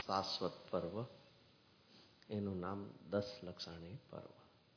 શાશ્વત પર્વ, એનું નામ 10 લક્ષાણી પર્વ.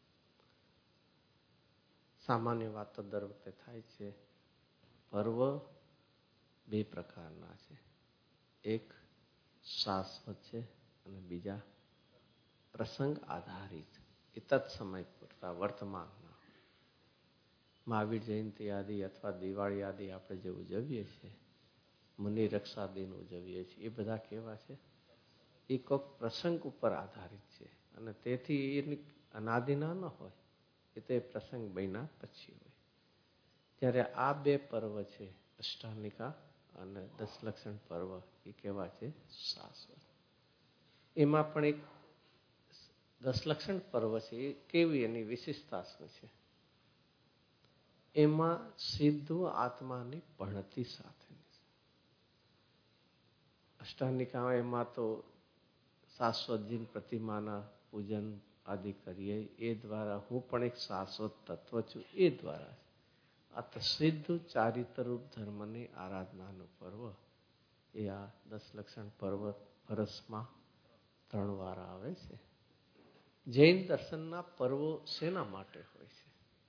સામાન્ય વાત તો દર વખતે થાય છે. પર્વ બે પ્રકારના છે, એક શાશ્વત છે અને બીજા પ્રસંગ આધારિત, એ તત્સમય પૂરતા વર્તમાનના. મહાવીર જયંતિ આદિ અથવા દિવાળી આદિ આપણે જે ઉજવીએ છીએ, મુનિ રક્ષા દિન ઉજવીએ છીએ, એ બધા કેવા છે? એ કોઈક પ્રસંગ ઉપર આધારિત છે અને તેથી એની અનાદિના ન હોય, એ તો એ પ્રસંગ બન્યા પછી હોય. જ્યારે આ બે પર્વ છે, અષ્ટાનિકા અને 10 લક્ષણ પર્વ, એ કેવા છે? શાશ્વત. એમાં પણ એક 10 લક્ષણ પર્વ છે, એ કેવી એની વિશેષતા શું છે? એમાં સીધું આત્માની ભણતી સાથેની છે. અષ્ટાનિકા એમાં તો શાશ્વતજી પ્રતિમાના પૂજન આદિ કરીએ, એ દ્વારા હું પણ એક શાશ્વત તત્વ છું, એ દ્વારા. આ તો સીધું ચારિત્રરૂપ ધર્મની આરાધનાનું પર્વ. એ આ 10 લક્ષણ પર્વ વર્ષમાં 3 વાર આવે છે. જૈન દર્શનના પર્વો શેના માટે હોય છે?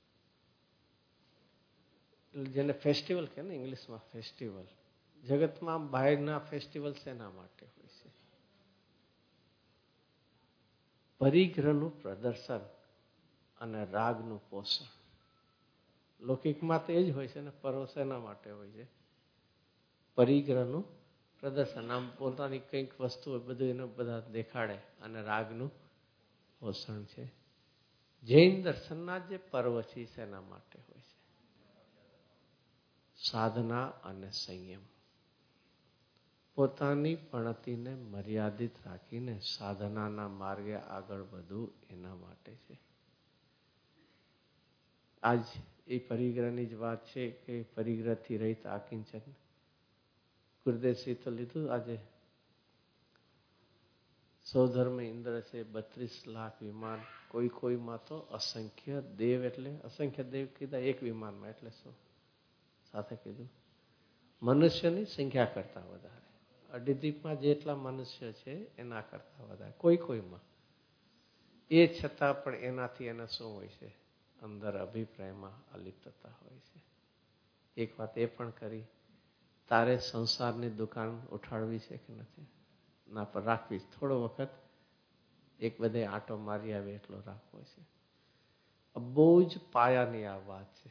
જેને ફેસ્ટિવલ કહે ને ઇંગ્લિશમાં, ફેસ્ટિવલ. જગતમાં બહારના ફેસ્ટિવલ શેના માટે હોય છે? પરિગ્રહનું પ્રદર્શન અને રાગનું પોષણ. લૌકિકમાં તો એ જ હોય છે ને. પર્વ શેના માટે હોય છે? પરિગ્રહનું પ્રદર્શન, આમ પોતાની કંઈક વસ્તુ બધું એને બધા દેખાડે, અને રાગનું પોષણ છે. જૈન દર્શનના જે પર્વ છે શેના માટે હોય છે? સાધના અને સંયમ. પોતાની પણતીને મર્યાદિત રાખીને સાધનાના માર્ગે આગળ વધવું, એના માટે છે. આજ એ પરિગ્રહની જ વાત છે કે પરિગ્રહથી રહિત આકિંચન. ગુરુદેવશ્રી તો લીધું આજે. સૌધર્મ ઇન્દ્ર છે, 32 લાખ વિમાન, કોઈમાં તો અસંખ્ય દેવ. એટલે અસંખ્ય દેવ કીધા એક વિમાનમાં, એટલે શું સાથે કીધું? મનુષ્યની સંખ્યા કરતા વધારે. અડિદીપમાં જેટલા મનુષ્ય છે એના કરતા વધારે કોઈમાં. એ છતાં પણ એનાથી એને શું હોય છે? અંદર અભિપ્રાયમાં અલિપ્તતા હોય છે. એક વાત એ પણ કરી, તારે સંસારની દુકાન ઉઠાડવી છે કે નથી? ના, પર રાખવી. થોડો વખત એક બધે આંટો મારી આવે એટલો રાખવો છે. બહુ જ પાયાની આ વાત છે.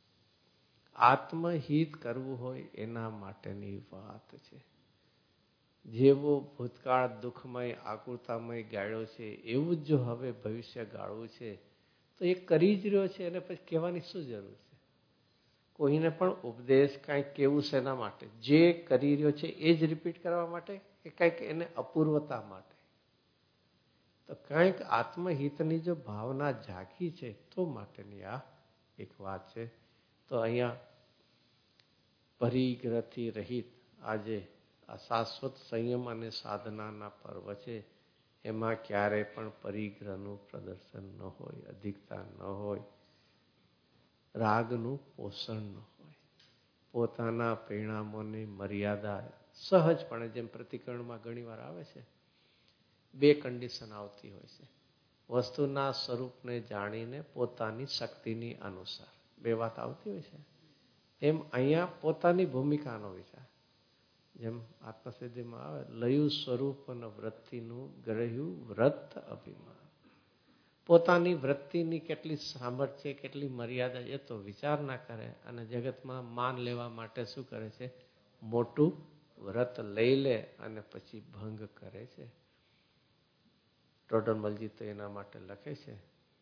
આત્મહિત કરવું હોય એના માટેની વાત છે. જેવો ભૂતકાળ દુઃખમય આકુરતામય ગાળ્યો છે, એવું જ જો હવે ભવિષ્ય ગાળવું છે, તો એ કરી જ રહ્યો છે, એને પછી કહેવાની શું જરૂર છે? કોઈને પણ ઉપદેશ કાંઈક કેવું છે એના માટે? જે કરી રહ્યો છે એ જ રિપીટ કરવા માટે, કે કાંઈક એને અપૂર્વતા માટે? તો કાંઈક આત્મહિતની જો ભાવના જાગી છે તો માટેની આ એક વાત છે. તો અહીંયા પરિગ્રહથી રહિત આજે આ શાશ્વત સંયમ અને સાધનાના પર્વ છે. એમાં ક્યારેય પણ પરિગ્રહનું પ્રદર્શન ન હોય, અધિકતા ન હોય, રાગનું પોષણ ન હોય, પોતાના પરિણામોની મર્યાદા સહજપણે, જેમ પ્રતિકરણમાં ઘણી વાર આવે છે, 2 કન્ડિશન આવતી હોય છે. વસ્તુના સ્વરૂપને જાણીને પોતાની શક્તિની અનુસાર 2 વાત આવતી હોય છે. એમ અહીંયા પોતાની ભૂમિકાનો વિચાર. જેમ આત્મસિદ્ધિમાં આવે, લયું સ્વરૂપ અને વૃત્તિનું ગ્રહ્યું વ્રત અભિમાન. પોતાની વૃત્તિની કેટલી સામર્થ્ય, કેટલી મર્યાદા, એ તો વિચાર ના કરે, અને જગતમાં માન લેવા માટે શું કરે છે? મોટું વ્રત લઈ લે અને પછી ભંગ કરે છે. ટોડરમલજી તો એના માટે લખે છે,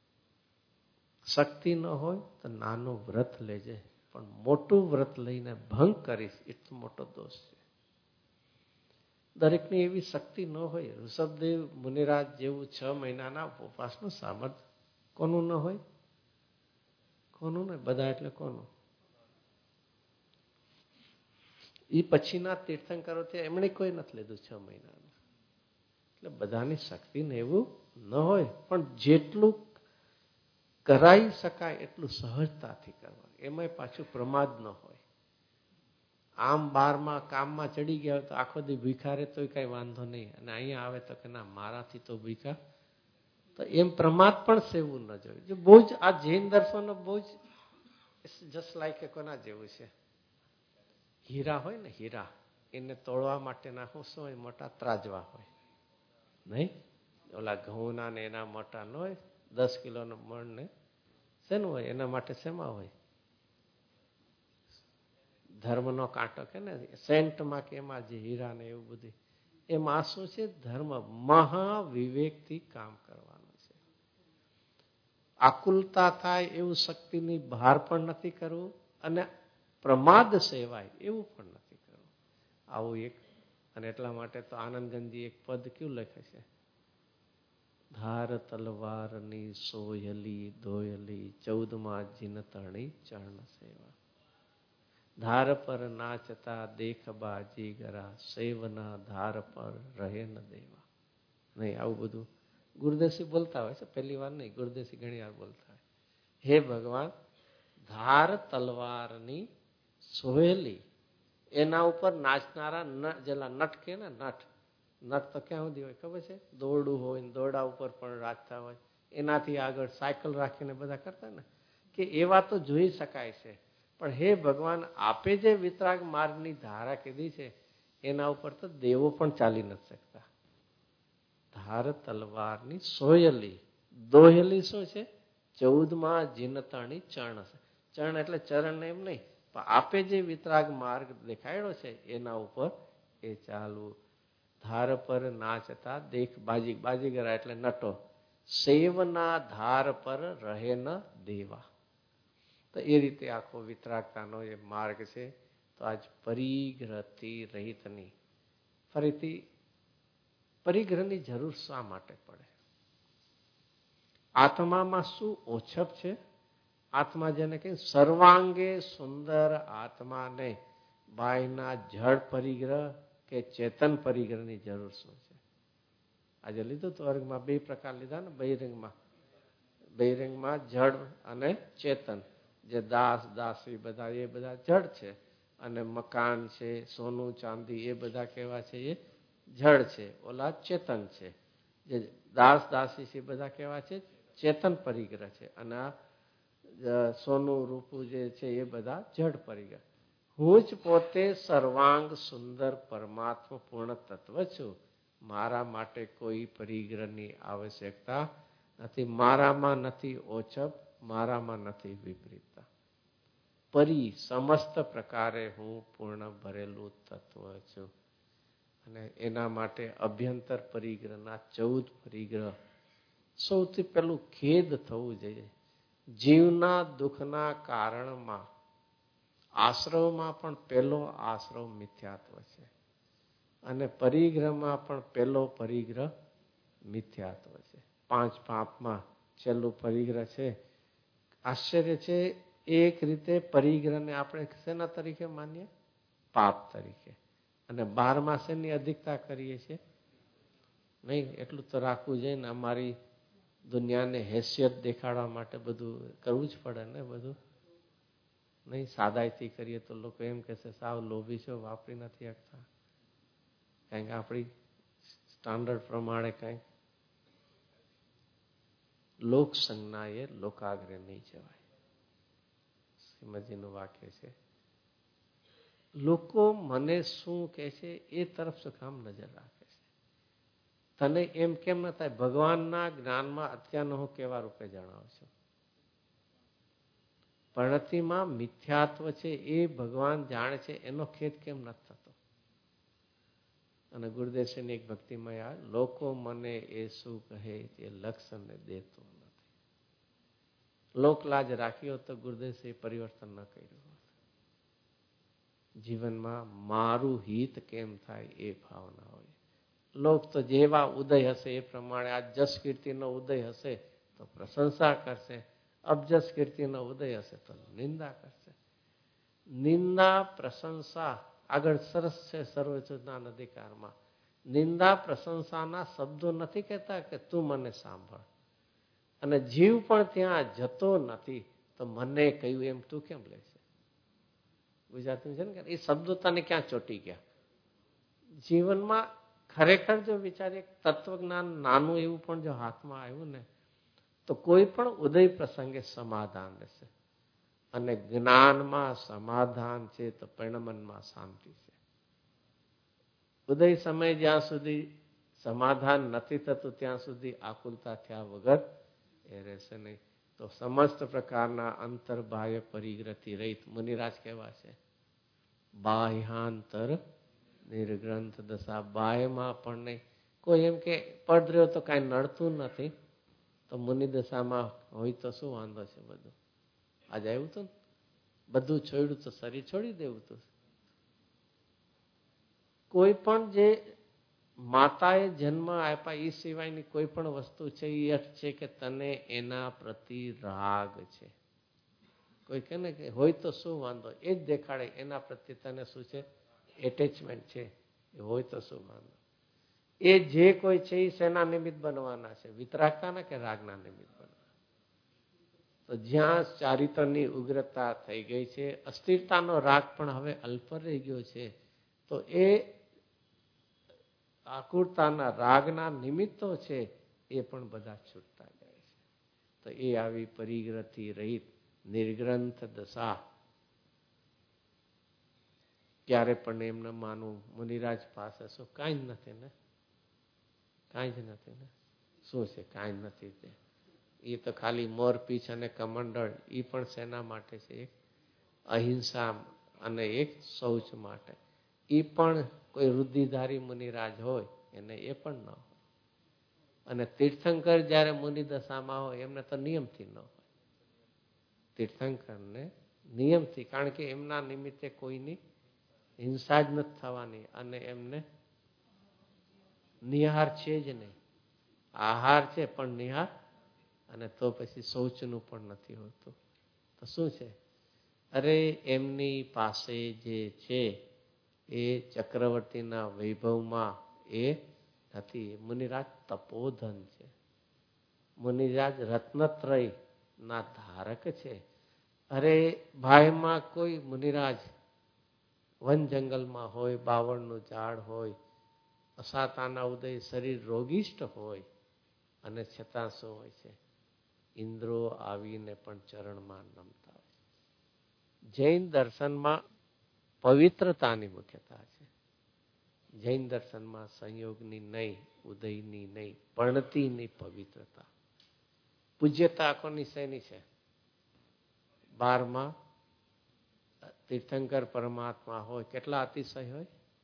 શક્તિ ન હોય તો નાનું વ્રત લેજે, પણ મોટું વ્રત લઈને ભંગ કરીશ એટલો મોટો દોષ છે. દરેકની એવી શક્તિ ન હોય. ઋષભદેવ મુનિરાજ જેવું 6 મહિનાના ઉપવાસનું સામર્થ્ય કોનું ન હોય? કોનું ને? બધા એટલે કોનું? એ પછીના તીર્થંકરો છે, એમણે કોઈ નથી લીધું 6 મહિનાનું. એટલે બધાની શક્તિ ને એવું ન હોય, પણ જેટલું કરાઈ શકાય એટલું સહજતાથી કરવા. એમાંય પાછું પ્રમાદ ન હોય. આમ બારમાં કામમાં ચડી ગયા હોય તો આખો દી ભીખારે તો કઈ વાંધો નહીં, અને અહીંયા આવે તો કે ના મારાથી તો ભીખા, તો એમ પ્રમાદ પણ સેવું ન જોઈએ. જો બહુ જ આ જૈન દર્શનો બહુ જ જસ્ટ લાઈક કોના જેવું છે, હીરા હોય ને હીરા, એને તોડવા માટેના શું હોય, મોટા ત્રાજવા હોય નહીં, ઓલા ઘઉંના ને એના મોટા ન હોય, 10 કિલોનો મણ ને શેનું હોય, એના માટે શેમાં હોય, ધર્મનો કાંટો કે ને સેન્ટમાં કે એમાં જે હીરા ને એવું બધું, એમાં શું છે, ધર્મ મહાવિવેકથી કામ કરવાનું છે. આકુલતા થાય એવું શક્તિની બહાર પણ નથી કરવું, અને પ્રમાદ સેવાય એવું પણ નથી કરવું. આવું એક, અને એટલા માટે તો આનંદગંજી એક પદ ક્યું લખે છે, ધાર તલવારની સોયલી દોયલી 14માં જીનતણી ચરણ સેવા, ધાર પર નાચતા દેખ બાજીગરા સેવના ધાર પર રહે ન દેવા. નહીં, આવું બધું ગુરુદેવસિંહ બોલતા હોય છે, પહેલી વાર નહીં, ગુરુદેવસિંહ ઘણી વાર બોલતા હોય. હે ભગવાન, ધાર તલવારની સોહેલી, એના ઉપર નાચનારા જેલા નટ કે ને નટ તો ક્યાં સુધી હોય ખબર છે, દોરડું હોય ને દોરડા ઉપર પણ રાખતા હોય, એનાથી આગળ સાયકલ રાખીને બધા કરતા ને, કે એવા તો જોઈ શકાય છે. પણ હે ભગવાન, આપે જે વિતરાગ માર્ગની ધારા કીધી છે એના ઉપર તો દેવો પણ ચાલી નથી શકતા. ધાર તલવારની સોયલી, દોહેલી શું છે, 14માં જીનતાણી ચરણ છે. ચરણ એટલે ચરણ એમ નહીં, પણ આપે જે વિતરાગ માર્ગ દેખાડ્યો છે એના ઉપર એ ચાલવું. ધાર પર નાચતા દેખ બાજીગરા એટલે નટો, સેવના ધાર પર રહે ન દેવા. તો એ રીતે આખો વિતરાગતાનો એ માર્ગ છે. તો આજ પરિગ્રહથી રહિતની, ફરીથી પરિગ્રહની જરૂર શા માટે પડે? આત્મામાં શું ઓછપ છે? આત્મા જેને કહે સર્વાંગે સુંદર આત્માને બાયના જળ પરિગ્રહ કે ચેતન પરિગ્રહની જરૂર શું છે? આજે લીધું તો વર્ગમાં 2 પ્રકાર લીધા ને, બહિરંગમાં જળ અને ચેતન. જે દાસી બધા એ બધા જળ છે, અને મકાન છે, સોનું ચાંદી એ બધા કેવા છે, એ જળ છે, ઓલા ચેતન છે. જે દાસી છે બધા કેવા છે, ચેતન પરિગ્રહ છે, અને આ સોનું રૂપું જે છે એ બધા જડ પરિગ્રહ. હું જ પોતે સર્વાંગ સુંદર પરમાત્મા પૂર્ણ તત્વ છું, મારા માટે કોઈ પરિગ્રહની આવશ્યકતા નથી. મારામાં નથી ઓછપ, મારામાં નથી વિપરીતતા. સમસ્ત પ્રકારે હું પૂર્ણ ભરેલું તત્વ છું. અને એના માટે અભ્યંતર પરિગ્રહના 14 પરિગ્રહ. સૌથી પહેલું ખેદ થવું જોઈએ. જીવના દુઃખના કારણમાં આશ્રવમાં પણ પહેલો આશ્રવ મિથ્યાત્વ છે, અને પરિગ્રહમાં પણ પહેલો પરિગ્રહ મિથ્યાત્વ છે. 5 પાપમાં છેલ્લું પરિગ્રહ છે. આશ્ચર્ય છે, એક રીતે પરિગ્રહને આપણે શેના તરીકે માનીએ? પાપ તરીકે. અને 12માં શેની અધિકતા કરીએ છીએ? નહીં, એટલું તો રાખવું જોઈએ ને, અમારી દુનિયાને હેસિયત દેખાડવા માટે બધું કરવું જ પડે ને. બધું નહીં, સાદાઈથી કરીએ તો લોકો એમ કહેશે સાવ લોભી છો, વાપરી નથી શકતા. કારણ કે આપણી સ્ટાન્ડર્ડ પ્રમાણે કંઈક લોક સંજ્ઞા એ લોકાગ્રહ નહીં જવાય. શ્રીમદજીનું વાક્ય છે, લોકો મને શું કહે છે એ તરફ શું કામ નજર રાખે છે? તને એમ કેમ ન થાય ભગવાનના જ્ઞાનમાં અત્યારનો હું કેવા રૂપે જણાવું છું? પ્રણતિમાં મિથ્યાત્વ છે એ ભગવાન જાણે છે, એનો ખેદ કેમ નથી થતો? અને ગુરુદેવની એક ભક્તિમય આ, લોકો મને એ શું કહે તે લક્ષણને દેતો નથી. લોકલાજ રાખ્યો તો ગુરુદેવ પરિવર્તન ન કર્યું. જીવનમાં મારું હિત કેમ થાય એ ભાવના હોય. લોક તો જેવા ઉદય હશે એ પ્રમાણે, આ જસ કીર્તિનો ઉદય હશે તો પ્રશંસા કરશે, અબજસ કીર્તિનો ઉદય હશે તો નિંદા કરશે. નિંદા પ્રશંસા આગળ સરસ છે સર્વોચ્ચના અધિકારમાં. નિંદા પ્રશંસાના શબ્દો નથી કહેતા કે તું મને સાંભળ, અને જીવ પણ ત્યાં જતો નથી તો મને કહ્યું એમ તું કેમ લેશે? ગુજરાતી છે ને, એ શબ્દો તને ક્યાં ચોટી ગયા? જીવનમાં ખરેખર જો વિચારીએ, તત્વજ્ઞાન નાનું એવું પણ જો હાથમાં આવ્યું ને, તો કોઈ પણ ઉદય પ્રસંગે સમાધાન રહેશે. અને જ્ઞાનમાં સમાધાન છે તો પરિણમનમાં શાંતિ છે. ઉદય સમય જ્યાં સુધી સમાધાન નથી થતું ત્યાં સુધી આકુલતા થયા વગર એ રહેશે નહીં. તો સમસ્ત પ્રકારના અંતર્બાહ્ય પરિગ્રહથી રહિત મુનિરાજ કેવા છે? બાહ્યાંતર નિર્ગ્રંથ દશા. બાહ્યમાં પણ નહીં. કોઈ એમ કે પડદ્યો તો કાંઈ નડતું નથી, તો મુનિ દશામાં હોય તો શું વાંધો છે? બધું આજે આવ્યું હતું ને, બધું છોડ્યું તો શરીર છોડી દેવું હતું. કોઈ પણ જે માતાએ જન્મ આપ્યા એ સિવાયની કોઈ પણ વસ્તુ છે એ અર્થ છે કે તને એના પ્રતિ રાગ છે. કોઈ કહે ને કે હોય તો શું વાંધો, એ જ દેખાડે એના પ્રત્યે તને શું છે? એટેચમેન્ટ છે. એ હોય તો શું વાંધો. એ જે કોઈ છે એ શેના નિમિત્ત બનવાના છે? વિતરાગતાના કે રાગના નિમિત્ત બનવાના? તો જ્યાં ચારિત્રની ઉગ્રતા થઈ ગઈ છે, અસ્થિરતાનો રાગ પણ હવે અલ્પ રહી ગયો છે, તો એ આકુરતાના રાગના નિમિત્તો છે એ પણ બધા છૂટતા જાય છે. તો એ આવી પરિગ્રહથી રહિત નિર્ગ્રંથ દશા. ક્યારે પણ એમને માનવું મુનિરાજ પાસે શું કાંઈ જ નથી ને? કાંઈ જ નથી ને? શું છે? કાંઈ નથી. તે એ તો ખાલી મોરપીછ અને કમંડળ, એ પણ શેના માટે છે? એક અહિંસા અને એક શૌચ માટે. એ પણ કોઈ રુદ્ધિધારી મુનિરાજ હોય એને એ પણ ન હોય. અને તીર્થંકર જયારે મુનિ દશામાં હોય એમને તો નિયમથી ન હોય. તીર્થંકરને નિયમથી, કારણ કે એમના નિમિત્તે કોઈની હિંસા જ નથી થવાની અને એમને નિહાર છે જ નહીં. આહાર છે પણ નિહાર, અને તો પછી શૌચનું પણ નથી હોતું. તો શું છે? અરે એમની પાસે જે છે એ ચક્રવર્તીના વૈભવમાં એ નથી. મુનિરાજ તપોધન છે. મુનિરાજ રત્નત્રય ના ધારક છે. અરે ભાઈમાં કોઈ મુનિરાજ વન જંગલમાં હોય, બાવળનું ઝાડ હોય, અસાતાના ઉદય, શરીર રોગિષ્ટ હોય, અને છતાં શું હોય છે? ઇન્દ્રો આવીને પણ ચરણમાં નમતા હોય. જૈન દર્શનમાં પવિત્રતાની મુખ્યતા છે. જૈન દર્શનમાં સંયોગની નહીં, ઉદયની નહીં, પણતીની પવિત્રતા. પૂજ્યતા કોની શેની છે? 12માં તીર્થંકર પરમાત્મા હોય, કેટલા અતિશય હોય?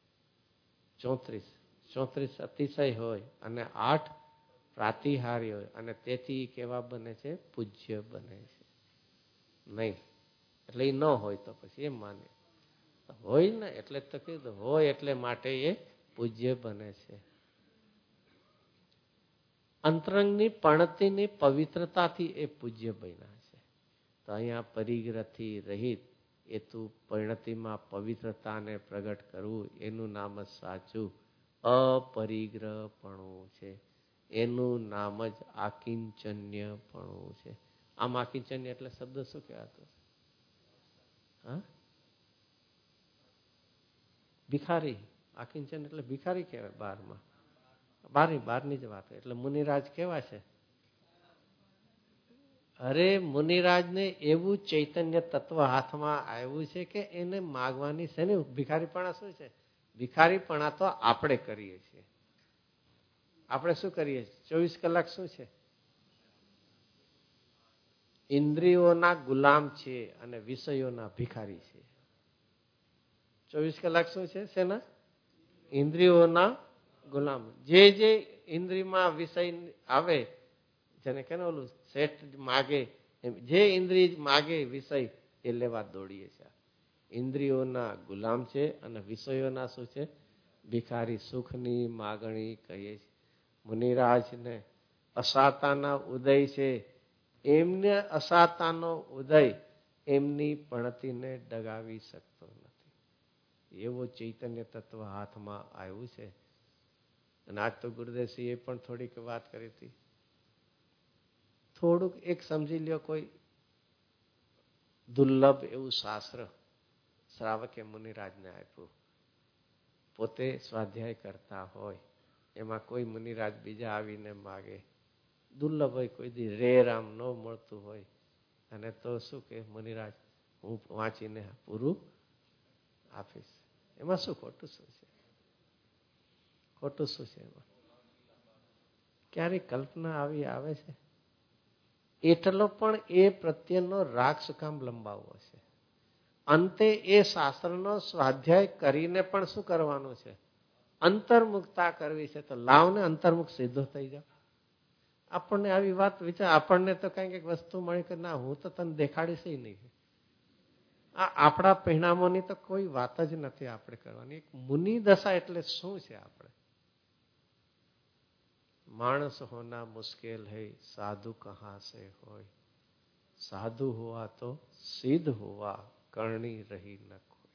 34 અતિશય હોય અને 8 પ્રાતિહારી હોય, અને તેથી કેવા બને છે? પૂજ્ય બને છે. નહીં એટલે એ ન હોય તો પછી એમ માને હોય ને, એટલે તો કીધું હોય એટલે માટે એ પૂજ્ય બને છે. અંતરંગની પણતીની પવિત્રતાથી એ પૂજ્ય બન્યા છે. તો અહીંયા પરિગ્રહથી રહિત એ તું પરિણતિમાં પવિત્રતાને પ્રગટ કરવું, એનું નામ જ સાચું અપરિગ્રહપણું છે. એનું નામ જ આકિંચન્યપણું છે. આમ આકિંચન્ય એટલે શબ્દ શું કહેવાતો? હા, ભિખારી. આકિંચન એટલે ભિખારી કહેવાય. 12ની જ વાત. એટલે મુનિરાજ કેવા છે? અરે મુનિરાજને એવું ચૈતન્ય તત્વ હાથમાં આવ્યું છે કે એને માગવાની છે ને. ભિખારીપણા શું છે? ભિખારીપણા તો આપણે કરીએ છીએ. આપણે શું કરીએ છીએ? 24 કલાક શું છે? ઇન્દ્રિયોના ગુલામ છે અને વિષયોના ભિખારી છે. 24 કલાક શું છે? શેના? ઇન્દ્રિયોના ગુલામ. જે ઇન્દ્રિયમાં વિષય આવે, જેને કે ઓલું શેઠ માગે, જે ઇન્દ્રિય માગે વિષય એ લેવા દોડીએ છીએ. ઇન્દ્રિયોના ગુલામ છે અને વિષયોના શું છે? ભિખારી. સુખની માગણી કહીએ છીએ. મુનિરાજને અસાતાના ઉદય છે. એમને અસાતાનો ઉદય એમની પણતીને ડગાવી શકતો નથી. એવો ચૈતન્ય તત્વ હાથમાં આવ્યું છે. અને આજ તો ગુરુદેવસિંહે પણ થોડીક વાત કરી હતી. થોડુંક એક સમજી લ્યો, કોઈ દુર્લભ એવું શાસ્ત્ર શ્રાવકે મુનિરાજને આપ્યું. પોતે સ્વાધ્યાય કરતા હોય એમાં કોઈ મુનિરાજ બીજા આવીને માગે, દુર્લભ હોય, કોઈ દી રેર આમ ન મળતું હોય, અને તો શું કે મુનિરાજ હું વાંચીને પૂરું આપીશ. એમાં શું ખોટું શું છે? ખોટું શું છે એમાં? ક્યારે કલ્પના આવી આવે છે? એટલો પણ એ પ્રત્યેનો રાગ શું કામ લંબાવવો છે? અંતે એ શાસ્ત્રનો સ્વાધ્યાય કરીને પણ શું કરવાનું છે? અંતર્મુખતા કરવી છે. તો લાવને અંતર્મુખ સીધો થઈ જાવ. આપણને આવી વાત વિચાર, આપણને તો કઈક વસ્તુ મળી કે ના હું તો તને દેખાડીશ નહીં. આ આપણા પરિણામોની તો કોઈ વાત જ નથી આપણે કરવાની. એક મુનિ દશા એટલે શું છે? આપણે માણસ હોના મુશ્કેલ હૈ, સાધુ કહા સે હોય, સાધુ હુઆ તો સિદ્ધ હુઆ, કરણી રહી ન કોઈ.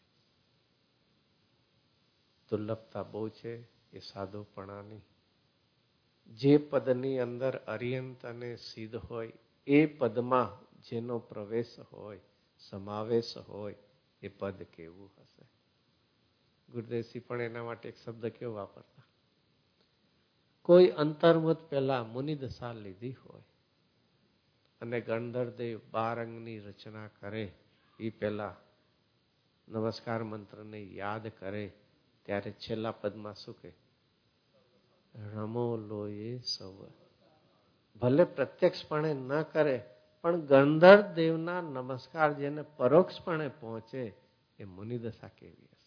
દુર્લભતા બહુ છે એ સાધુપણાની. જે પદની અંદર અરિયંત અને સિદ્ધ હોય એ પદમાં જેનો પ્રવેશ હોય, સમાવેશ હોય, એ પદ કેવું હશે? ગુરુદેવસિંહ પણ એના માટે એક શબ્દ કેવો વાપરતા? કોઈ અંતર્મુખ પહેલા મુનિદશા લીધી હોય અને ગણધરદેવ 12 અંગની રચના કરે એ પહેલા નમસ્કાર મંત્રને યાદ કરે ત્યારે છેલ્લા પદમાં શું કહે? રમો લોયે સૌ. ભલે પ્રત્યક્ષપણે ન કરે પણ ગણધર દેવના નમસ્કાર જેને પરોક્ષપણે પહોંચે એ મુનિદશા કેવી હશે?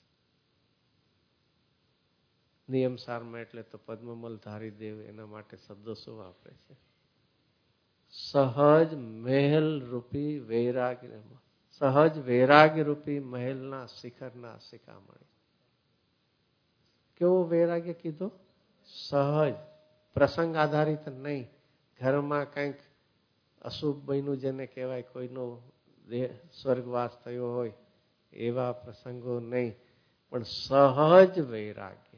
નિયમસારમાં એટલે તો પદ્મમલધારી દેવ એના માટે શબ્દો શું વાપરે છે? સહજ મહેલ રૂપી વૈરાગ્ય, સહજ વૈરાગ્ય રૂપી મહેલના શિખરના શિખામણી. કેવો વૈરાગ્ય કીધો? સહજ, પ્રસંગ આધારિત નહીં. ઘરમાં કંઈક અશુભ બન્યું જેને કહેવાય, કોઈનો સ્વર્ગવાસ થયો હોય એવા પ્રસંગો નહીં, પણ સહજ વૈરાગ્ય.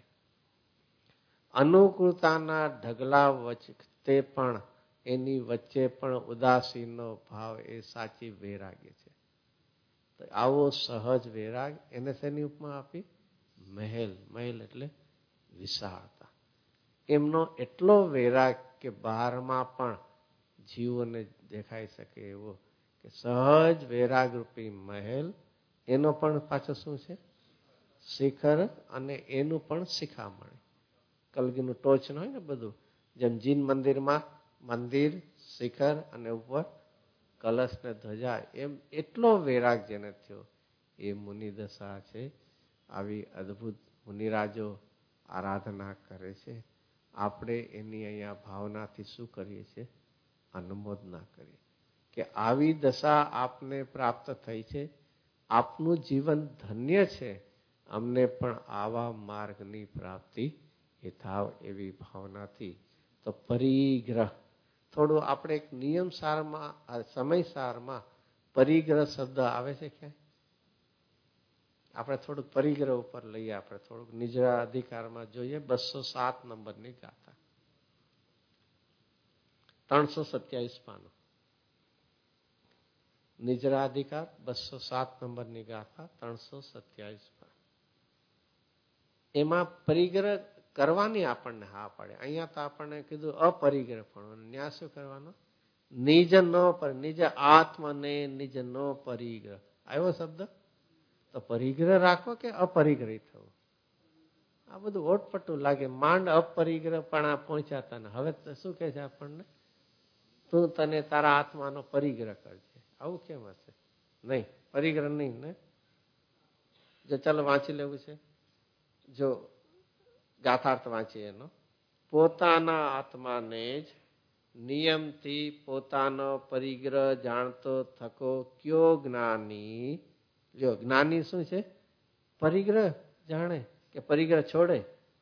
અનુકૂળતાના ઢગલા વચ્ચે પણ એની વચ્ચે પણ ઉદાસીનો ભાવ એ સાચી વૈરાગ્ય છે. તો આવો સહજ વૈરાગ એને શેની ઉપમા આપી? મહેલ. મહેલ એટલે વિશાળતા. એમનો એટલો વૈરાગ કે બહારમાં પણ જીવોને દેખાઈ શકે એવો કે સહજ વૈરાગ રૂપી મહેલ, એનો પણ પાછો શું છે? શિખર, અને એનું પણ શિખામણી. કલગીનું ટોચ ન હોય ને બધું, જેમ જીન મંદિરમાં મંદિર, શિખર અને ઉપર કલશ ને ધ્વજા, એમ એટલો વૈરાગ જેને થયો એ મુનિદશા છે. આવી અદ્ભુત મુનિરાજો આરાધના કરે છે. આપણે એની અહીંયા ભાવનાથી શું કરીએ છીએ? અનુમોદના કરીએ કે આવી દશા આપને પ્રાપ્ત થઈ છે, આપનું જીવન ધન્ય છે, અમને પણ આવા માર્ગની પ્રાપ્તિ એ થાવ એવી ભાવનાથી. તો પરિગ્રહ થોડું આપણે એક નિયમ સારમાં, સમય સારમાં પરિગ્રહ શબ્દ આવે છે ક્યાંય? આપણે થોડુંક પરિગ્રહ ઉપર લઈએ. આપણે થોડુંક નિજરા અધિકારમાં જોઈએ 207 નંબરની ગાથા, 327 પાનું. નિજરા અધિકાર 207 નંબરની ગાથા, 327 પાન. એમાં પરિગ્રહ કરવાની આપણને હા પડે. અહીંયા તો આપણને કીધું અપરિગ્રહ, પણ ન્યા શું કરવાનો? નિજ નો પર, નિજ આત્મને નિજ નો પરિગ્રહ. આવ્યો શબ્દ? તો પરિગ્રહ રાખો કે અપરિગ્રહી થવું? આ બધું ઓટપટું લાગે. માંડ અપરિગ્રહ પણ આ પહોંચ્યા ને હવે શું કે છે આપણને? તું તને તારા આત્માનો પરિગ્રહ કરજે. આવું કેમ હશે? નહીં, પરિગ્રહ નહીં ને. જો ચાલો વાંચી લેવું છે. જો ગાથાર્થ વાંચીએ એનો. પોતાના આત્માને જ નિયમથી પોતાનો પરિગ્રહ જાણતો થકો કયો જ્ઞાની. જો જ્ઞાની શું છે? પરિગ્રહ જાણે કે પરિગ્રહ છોડે?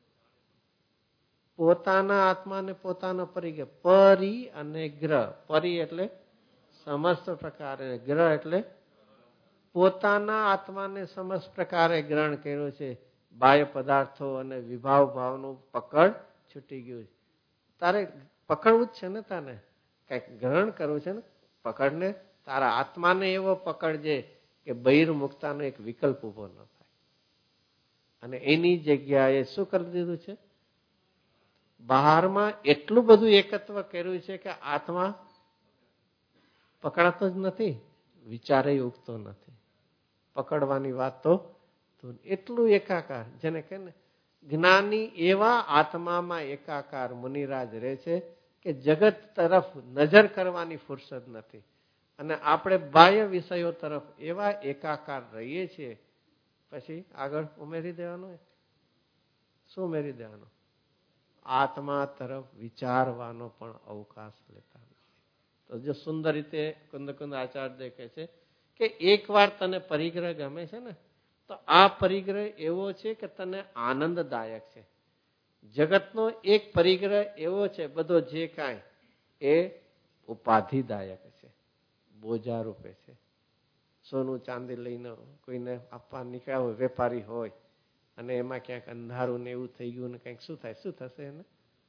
પોતાના આત્માને પોતાનો પરિગ્રહ. પરી અને ગ્રહ. પરી એટલે સમસ્ત પ્રકારે, ગ્રહ એટલે પોતાના આત્માને સમસ્ત પ્રકારે ગ્રહણ કર્યો છે. બાહ્ય પદાર્થો અને વિભાવ ભાવનું પકડ છૂટી ગયું. તારે પકડવું જ છે ને, તારે કઈક ગ્રહણ કરવું છે ને. પકડને તારા આત્માને એવો પકડજે કે બહિર્મુખતાનો એક વિકલ્પ ઉભો ન થાય. અને એની જગ્યાએ શું કરી દીધું છે? બહારમાં એટલું બધું એકત્વ કર્યું છે કે આત્મા પકડાતો જ નથી, વિચારે ઉગતો નથી. પકડવાની વાત તો એટલું એકાકાર, જેને કે ને જ્ઞાની એવા આત્મામાં એકાકાર મુનિરાજ રહે છે કે જગત તરફ નજર કરવાની ફુરસદ નથી. અને આપણે બાહ્ય વિષયો તરફ એવા એકાકાર રહીએ છીએ. પછી આગળ ઉમેરી દેવાનું, શું ઉમેરી દેવાનું? આત્મા તરફ વિચારવાનો પણ અવકાશ લેતા નથી. તો જો સુંદર રીતે કુંદ આચાર્ય કહે છે કે એકવાર તને પરિગ્રહ ગમે છે ને, તો આ પરિગ્રહ એવો છે કે તને આનંદદાયક છે. જગતનો એક પરિગ્રહ એવો છે, બધો જે કાંઈ એ ઉપાધિદાયક છે, બોજા રૂપે છે. સોનું ચાંદી લઈને કોઈને આપવા નીકળ્યા હોય, વેપારી હોય, અને એમાં ક્યાંક અંધારું ને એવું થઈ ગયું ને કંઈક શું થાય? શું થશે એને?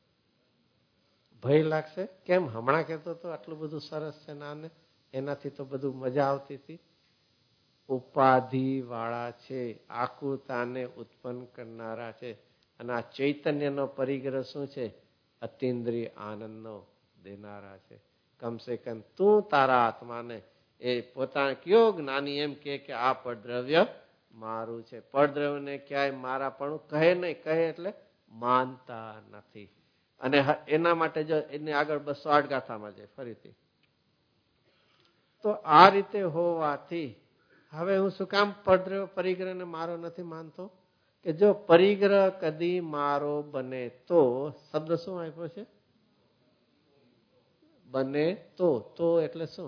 ભય લાગશે. કેમ હમણાં કહેતો હતો આટલું બધું સરસ છે ને, એનાથી તો બધું મજા આવતી હતી. ઉપાધિ વાળા છે, આકુતાને ઉત્પન્ન કરનારા છે. અને આ ચૈતન્યનો પરિગ્રહ શું છે? અતિન્દ્રિય આનંદનો દેનારા છે. કમસે કમ તું તારા આત્માને એ પોતાના કયો જ્ઞાની એમ કે આ પડદ્રવ્ય મારું છે. પડદ્રવ્યને ક્યાંય મારા પણ કહે નહીં. કહે એટલે માનતા નથી. અને એના માટે જો એને આગળ 208 ગાથામાં જાય ફરીથી, તો આ રીતે હોવાથી હવે હું શું કામ પડદ્રવ્ય પરિગ્રહને મારો નથી માનતો? કે જો પરિગ્રહ કદી મારો બને તો, શબ્દ શું આપ્યો છે? બને તો એટલે શું?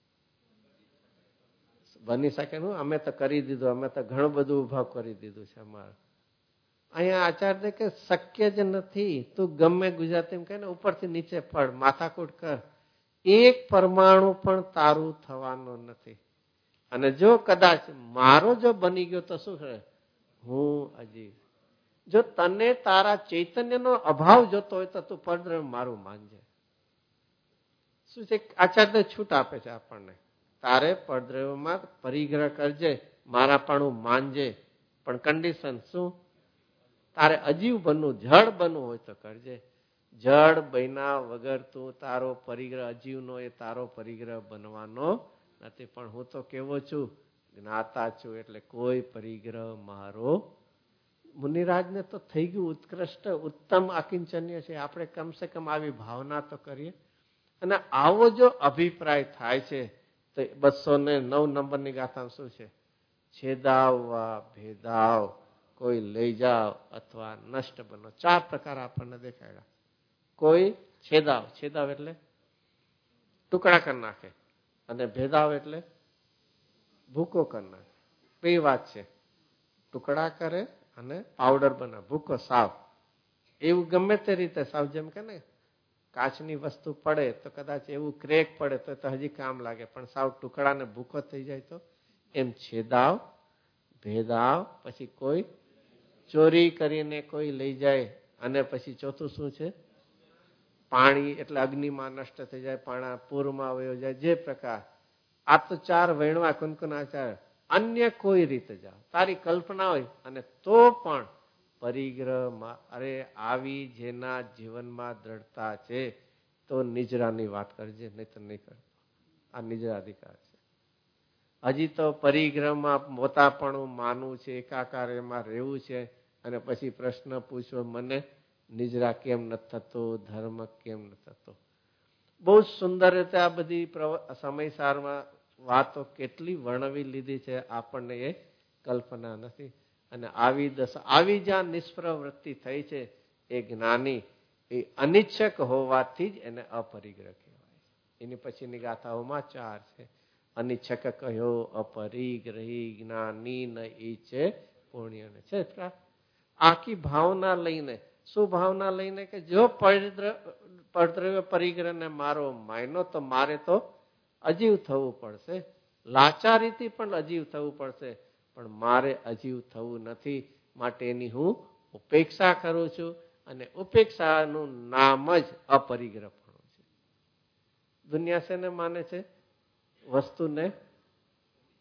બની શકે નું? અમે તો કરી દીધું, અમે તો ઘણું બધું ઉભા કરી દીધું છે અમારે. અહીંયા આચાર્ય કે શક્ય જ નથી. તું ગમે ગુજરાતી કહે ને, ઉપરથી નીચે પડ, માથાકૂટ કર, એક પરમાણુ પણ તારું થવાનું નથી. અને જો કદાચ મારો જો બની ગયો તો શું કરે? હું અજીવ. જો તને તારા ચૈતન્યનો અભાવ જોતો હોય તો તું પડદ્રવ્ય મારું માનજે. શું છે? આચાર્ય છૂટ આપે છે આપણને. તારે પડદ્રવ્યમાં પરિગ્રહ કરજે, મારાપણું માનજે, પણ કન્ડિશન શું? તારે અજીવ બનવું, જળ બનવું હોય તો કરજે. જળ બન્યા વગર તું તારો પરિગ્રહ અજીવનો એ તારો પરિગ્રહ બનવાનો નથી. પણ હું તો કેવો છું? જ્ઞાતા છું, એટલે કોઈ પરિગ્રહ મારો. મુનિરાજને તો થઈ ગયું ઉત્કૃષ્ટ ઉત્તમ આકિંચન્ય છે. આપણે કમસે કમ આવી ભાવના તો કરીએ. અને આવો જો અભિપ્રાય થાય છે તો 209 નંબરની ગાથામાં શું છે? છેદાવવા ભેદાવ, કોઈ લઈ જાવ અથવા નષ્ટ બનો. 4 પ્રકાર આપણને દેખાડ્યા. કોઈ છેદાવ, છેદાવ એટલે ટુકડા કરી નાખે, અને ભેદાવ એટલે ભૂકો કરી નાખે. બે વાત છે, ટુકડા કરે અને પાવડર બનાવે, ભૂકો સાવ. એવું ગમે તે રીતે સાવ, જેમ કે ને કાચની વસ્તુ પડે તો કદાચ એવું ક્રેક પડે તો હજી કામ લાગે, પણ સાવ ટુકડાને ભૂકો થઈ જાય તો. એમ છેદાવ ભેદાવ, પછી કોઈ ચોરી કરીને કોઈ લઈ જાય, અને પછી ચોથું શું છે? પાણી, એટલે અગ્નિમાં નષ્ટ થઈ જાય, પાણા પૂરમાં વયો જાય. જે પ્રકાર આ તો 4 વૈણવા કુનકુનાચાર્ય. અન્ય કોઈ રીતે જાઓ, તારી કલ્પના હોય, અને તો પણ પરિગ્રહમાં અરે આવી જેના જીવનમાં દ્રઢતા છે તો નિજરાની વાત કરજે, નહીં તો નહીં કરતો. આ નિજરાધિકાર છે. હજી તો પરિગ્રહમાં મોતાપણું માનવું છે, એકાકાર એમાં રહેવું છે, અને પછી પ્રશ્ન પૂછવો મને નિજરા કેમ નથી થતો, ધર્મ કેમ નથી થતો. બહુ સુંદર રીતે આ બધી સમયસારમાં વાતો કેટલી વર્ણવી લીધી છે, આપણને એ કલ્પના નથી. અને આવી દશા, આવી જ્યાં નિષ્પ્રવૃત્તિ થઈ છે, એ જ્ઞાની એ અનિચ્છક હોવાથી જ એને અપરિગ્રહ કહેવાય. એની પછીની ગાથાઓમાં 4 છે. અનિચ્છક કહ્યો અપરિગ્રહી, જ્ઞાની ન ઈચ્છે પુણ્ય ને. છે આખી ભાવના લઈને. શું ભાવના લઈને? કે જો પડદ્રવ્ય પરિગ્રહને મારો માયનો તો મારે તો અજીવ થવું પડશે, લાચારીથી પણ અજીવ થવું પડશે, પણ મારે અજીવ થવું નથી. માટે એની હું ઉપેક્ષા કરું છું, અને ઉપેક્ષાનું નામ જ અપરિગ્રહપણું છે. દુનિયા શેને માને છે? વસ્તુને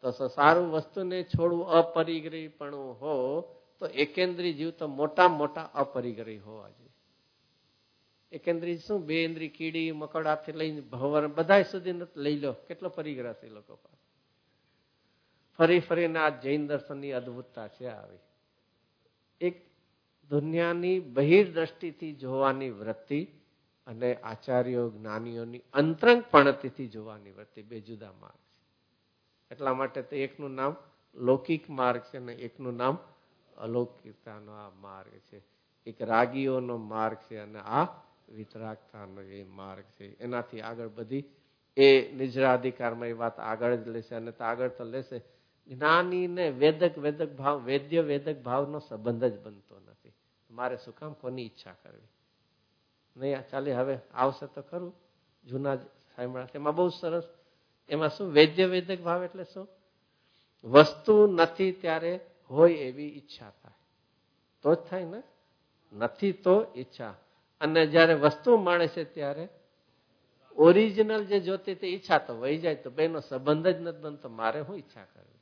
તો સારું વસ્તુને છોડવું અપરિગ્રહીપણું હો તો એકેન્દ્રી જીવ તો મોટા અપરિગ્રહી હોવા જોઈએ. એકેન્દ્રી શું? બે ઇન્દ્રી, કીડી મકોડાથી લઈને ભવર બધા સુધી લઈ લો, કેટલો પરિગ્રહ છે લોકો પાસે. ફરીને આ જૈન દર્શનની અદભુતતા છે આવી. એક દુનિયાની બહિર્દ્રષ્ટિથી જોવાની વૃત્તિ અને આચાર્યો જ્ઞાનીઓની અંતરંગ પણતિથી જોવાની વૃત્તિ, બે જુદા માર્ગ છે. એટલા માટે તો એકનું નામ લૌકિક માર્ગ છે અને એકનું નામ અલૌકિકતાનો આ માર્ગ છે. એક રાગીઓનો માર્ગ છે અને આ વિતરાગતાનો એ માર્ગ છે. એનાથી આગળ બધી એ નિજરાધિકારમાં એ વાત આગળ જ લેશે અને આગળ તો લેશે. જ્ઞાનીને વેદક ભાવ, વેદક ભાવનો સંબંધ જ બનતો નથી. મારે શું કામ કોની ઈચ્છા કરવી? નહીં ચાલે, હવે આવશે તો ખરું. જૂના સાંભળા એમાં બહુ સરસ. એમાં શું વેદક ભાવ એટલે શું? વસ્તુ નથી ત્યારે હોય એવી ઈચ્છા થાય તો જ થાય ને, નથી તો ઈચ્છા. અને જયારે વસ્તુ મળે છે ત્યારે ઓરિજિનલ જે જોતી તે ઈચ્છા તો વહી જાય, તો બેનો સંબંધ જ નથી બનતો. મારે હું ઈચ્છા કરવી?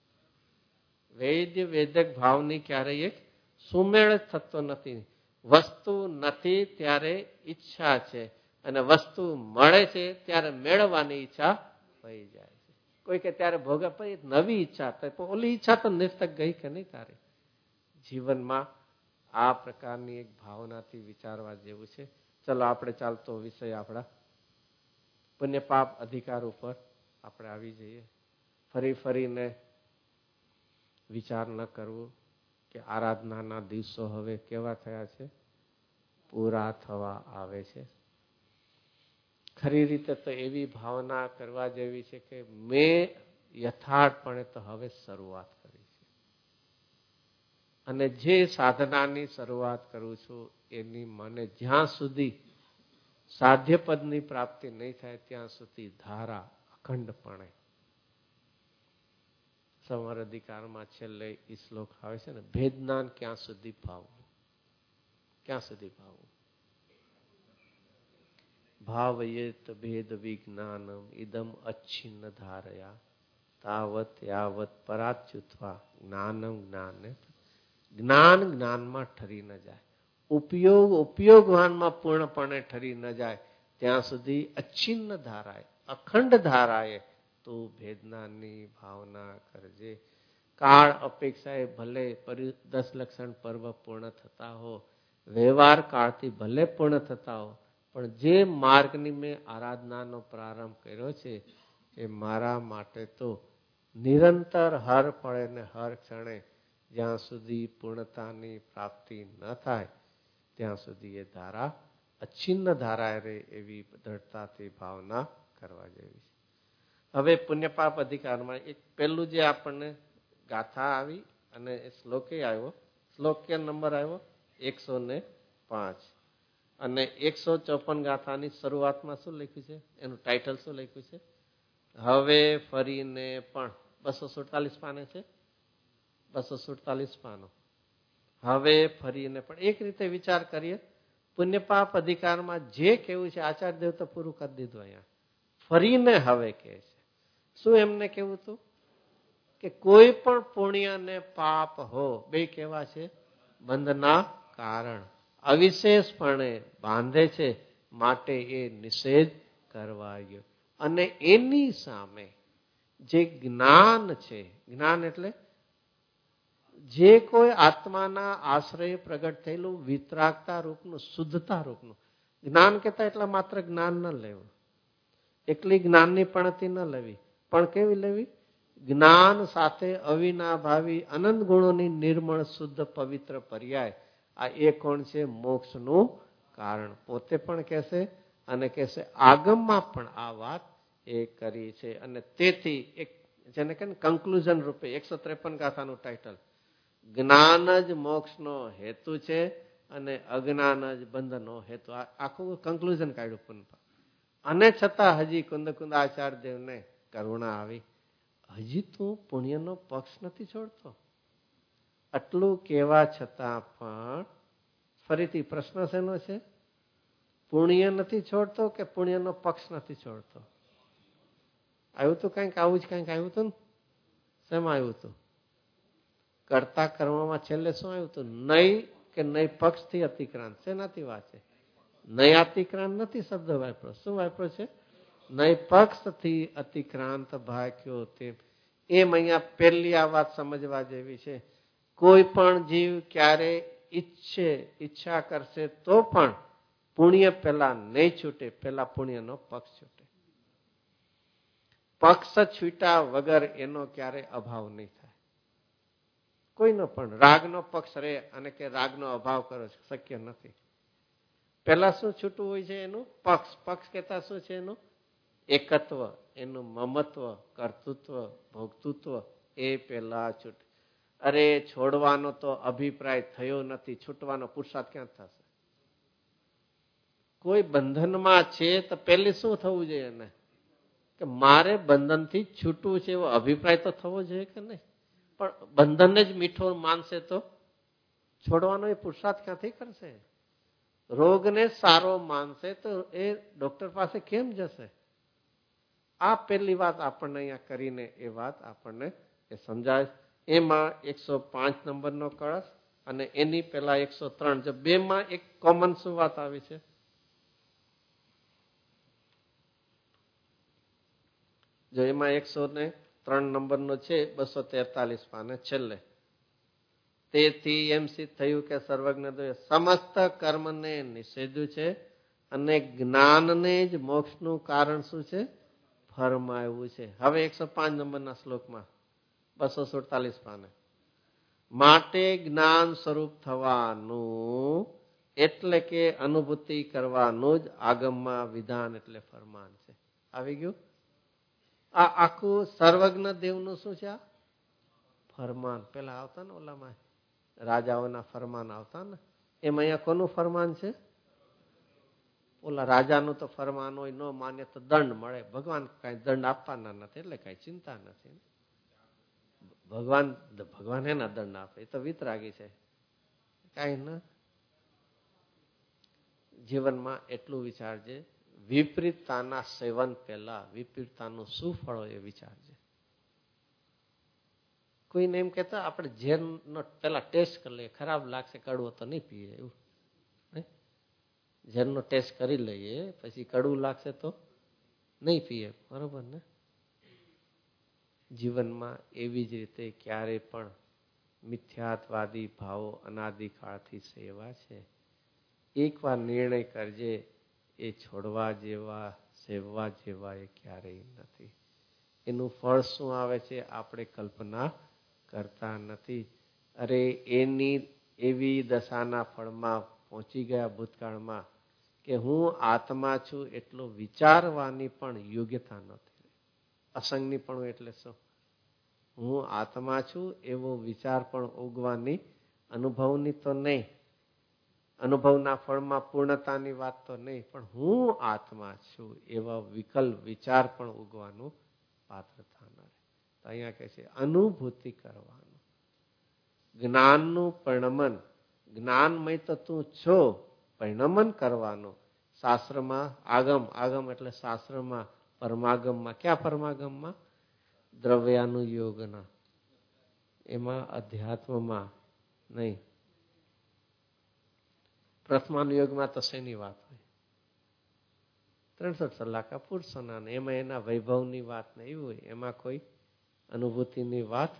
વેદક ભાવની ક્યારેય એક સુમેળ જ થતો નથી. વસ્તુ નથી ત્યારે ઈચ્છા છે અને વસ્તુ મળે છે ત્યારે મેળવવાની ઈચ્છા વહી જાય છે. કોઈ કે ત્યારે ભોગવ, નવી ઈચ્છા થાય, ઓલી ઈચ્છા તો નિર્થક ગઈ કે નહીં તારે. જીવનમાં આ પ્રકારની એક ભાવનાથી વિચારવા જેવું છે. ચલો આપણે ચાલતો વિષય આપણા પુણ્ય પાપ અધિકાર ઉપર આપણે આવી જઈએ. ફરીને વિચાર ન કરવું કે આરાધનાના દિવસો હવે કેવા થયા છે, પૂરા થવા આવે છે. ખરી રીતે તો એવી ભાવના કરવા જેવી છે કે મેં યથાર્થપણે તો હવે શરૂઆત કરી છે અને જે સાધનાની શરૂઆત કરું છું એની મને જ્યાં સુધી સાધ્ય પદની પ્રાપ્તિ નહીં થાય ત્યાં સુધી ધારા અખંડપણે. સમર અધિકારમાં છેલ્લે એ શ્લોક આવે છે ને, ભેદનાન ક્યાં સુધી ભાવવું? ક્યાં સુધી ભાવવું? ભાવયેત ભેદ વિજ્ઞાનમ ઇદમ અચ્છિન્ન ધારયા તાવત યાવત પરાચ્યુત્વા જ્ઞાનમ જ્ઞાને. જ્ઞાનમાં ઠરી ન જાય, ઉપયોગવાનમાં પૂર્ણપણે ઠરી ન જાય ત્યાં સુધી અચ્છિન્ન ધારાય, અખંડ ધારાય તો ભેદનાની ભાવના કરજે. કાળ અપેક્ષાએ ભલે 10 લક્ષણ પર્વ પૂર્ણ થતા હો, વ્યવહાર કાળથી ભલે પૂર્ણ થતા હો, પણ જે માર્ગની મેં આરાધનાનો પ્રારંભ કર્યો છે એ મારા માટે તો નિરંતર હર પળે ને હર ક્ષણે જ્યાં સુધી પૂર્ણતાની પ્રાપ્તિ ન થાય ત્યાં સુધી એ ધારા અચ્છિન્ન ધારાય રે એવી દ્રઢતાથી ભાવના કરવા જેવી છે. હવે પુણ્યપાપ અધિકારમાં એક પહેલું જે આપણને ગાથા આવી અને શ્લોકે આવ્યો, શ્લોક કે નંબર આવ્યો 105 અને 154 ગાથાની શરૂઆતમાં શું લખ્યું છે, એનું ટાઇટલ શું લખ્યું છે? હવે ફરીને પણ. 247 પાને છે, 247 પાનો. હવે ફરીને પણ. એક રીતે વિચાર કરીએ, પુણ્યપાપ અધિકારમાં જે કેવું છે આચાર્ય દેવ તો પૂરું કરી દીધું. અહીંયા ફરીને હવે કહે છે. શું એમને કેવું હતું કે કોઈ પણ પુણ્ય ને પાપ હો, બે કેવા છે? બંધના કારણ, અવિશેષપણે બાંધે છે, માટે એ નિષેધ કરવાયો. અને એની સામે જે જ્ઞાન છે, જ્ઞાન એટલે જે કોઈ આત્માના આશ્રય પ્રગટ થયેલું વિતરાગતા રૂપનું, શુદ્ધતા રૂપનું જ્ઞાન કહેતા, એટલા માત્ર જ્ઞાન ન લેવું, એકલી જ્ઞાનની પણતી ન લેવી, પણ કેવી લેવી? જ્ઞાન સાથે અવિનાભાવી અનંત ગુણોની નિર્મળ શુદ્ધ પવિત્ર પર્યાય. આ એ કોણ છે? મોક્ષનું કારણ. પોતે પણ કહેશે અને કહેશે આગમમાં પણ આ વાત એ કરી છે. અને તેથી એક જેને કહે ને કન્ક્લુઝન રૂપે 153 ગાથાનું ટાઇટલ, જ્ઞાન જ મોક્ષનો હેતુ છે અને અજ્ઞાન જ બંધનો હેતુ. આખું કન્ક્લુઝન કાઢ્યું પુનઃ. અને છતાં હજી કુંદ આચાર્ય દેવને કરુણા આવી, હજી તું પુણ્યનો પક્ષ નથી છોડતો. આટલું કહેવા છતાં પણ ફરીથી પ્રશ્ન શેનો છે? પુણ્ય નથી છોડતો કે પુણ્યનો પક્ષ નથી છોડતો? આવ્યું હતું કંઈક, આવું જ કંઈક આવ્યું હતું ને શેમાં આવ્યું હતું? કરતા કર્મમાં છેલ્લે શું આવ્યું હતું? નહીં કે નહીં પક્ષથી અતિક્રાંત. શેનાથી વાત છે? નહીં અતિક્રાંત નથી શબ્દ વાપરો. શું વાપરો છે? નહીં પક્ષથી અતિક્રાંત ભાગ્યો તે. એમ અહીંયા પહેલી આ વાત સમજવા જેવી છે. કોઈ પણ જીવ ક્યારે ઈચ્છા કરશે તો પણ પુણ્ય પેલા નહીં છૂટે, પેલા પુણ્યનો પક્ષ છૂટે. પક્ષ છૂટ્યા વગર એનો ક્યારે અભાવ નહીં થાય. કોઈનો પણ રાગનો પક્ષ રહે અને કે રાગનો અભાવ કરો શક્ય નથી. પેલા શું છૂટવું હોય છે? એનું પક્ષ. પક્ષ કહેતા શું છે? એનું એકત્વ, એનું મમત્વ, કર્તૃત્વ, ભોગતૃત્વ એ પેલા છૂટે. અરે છોડવાનો તો અભિપ્રાય થયો નથી, છૂટવાનો પુરુષાર્થ ક્યાં થશે? કોઈ બંધનમાં છે તો પહેલી શું થવું જોઈએ એને? કે મારે બંધનથી છૂટવું છે એવો અભિપ્રાય તો થવો જોઈએ કે નહીં? પણ બંધનને જ મીઠો માનશે તો છોડવાનો એ પુરુષાર્થ ક્યાંથી કરશે? રોગને સારો માનશે તો એ ડોક્ટર પાસે કેમ જશે? આ પહેલી વાત આપણને અહીંયા કરીને એ વાત આપણને સમજાય. એમાં 105 નંબરનો કળશ અને એની પેલા 103. જો બે માં એક કોમન શું વાત આવી છે? જો એમાં 103 નંબરનો છે 243 પાને છેલ્લે. તેથી એમ સિદ્ધ થયું કે સર્વજ્ઞ સમસ્ત કર્મને નિષેધ્યું છે અને જ્ઞાનને જ મોક્ષનું કારણ શું છે? ફરમાવ્યું છે. હવે 105 નંબરના શ્લોકમાં 247 પાને. માટે જ્ઞાન સ્વરૂપ થવાનું એટલે કે અનુભૂતિ કરવાનું જ આગમમાં વિધાન એટલે ફરમાન છે. આવી ગયું? આ આખું સર્વજ્ઞ દેવનું શું છે? આ ફરમાન. પેલા આવતા ને ઓલામાં રાજાઓના ફરમાન આવતા ને, એમ અહીંયા કોનું ફરમાન છે? ઓલા રાજાનું તો ફરમાન હોય, ન માને તો દંડ મળે. ભગવાન કઈ દંડ આપવાના નથી એટલે કઈ ચિંતા નથી. ભગવાન એના દંડ આપે, એ તો વિતરાગી છે. કઈ ના. જીવનમાં એટલું વિચારજે, વિપરીતતાના સેવન પહેલા વિપરીતતાનું શું ફળો એ વિચારજે. કોઈને એમ કહેતા આપણે ઝેરનો પેલા ટેસ્ટ કરી લઈએ, ખરાબ લાગશે કડવો તો નહીં પીએ, એવું ઝેરનો ટેસ્ટ કરી લઈએ પછી કડવું લાગશે તો નહીં પીએ, બરોબર ને? જીવનમાં એવી જ રીતે ક્યારે પણ મિથ્યાત્વાદી ભાવો અનાદિકાળથી સેવા છે. એકવાર નિર્ણય કરજે, એ છોડવા જેવા સેવવા જેવા એ ક્યારેય નથી. એનું ફળ શું આવે છે આપણે કલ્પના કરતા નથી. અરે એની એવી દશાના ફળમાં પહોંચી ગયા ભૂતકાળમાં કે હું આત્મા છું એટલો વિચારવાની પણ યોગ્યતા નથી. અસંગની પણ એટલે શું? હું આત્મા છું એવો વિચાર પણ ઉગવાની, અનુભવની તો નહીં, અનુભવના ફળમાં પૂર્ણતાની વાત તો નહીં, પણ હું આત્મા છું એવા વિકલ્પ વિચાર પણ ઉગવાનું પાત્ર થનાર. તો અહીંયા કહે છે અનુભૂતિ કરવાનું, જ્ઞાનનું પરિણમન. જ્ઞાનમય તો તું છો, પરિણમન કરવાનું. શાસ્ત્રમાં આગમ, આગમ એટલે શાસ્ત્રમાં, પરમાગમમાં. ક્યાં પરમાગમમાં? દ્રવ્યાનુયોગના, એમાં અધ્યાત્મમાં નહીં. પ્રથમાનુયોગમાં તો શેની વાત હોય? 63 સલાકા પુરુષોના, એમાં એના વૈભવની વાત ને એવું હોય. એમાં કોઈ અનુભૂતિની વાત